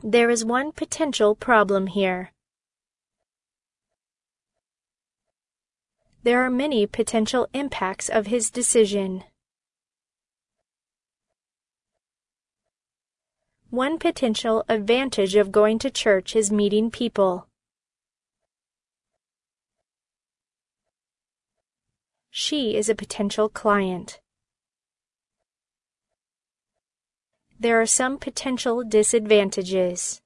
There is one potential problem here. There are many potential impacts of his decision. One potential advantage of going to church is meeting people. She is a potential client. There are some potential disadvantages.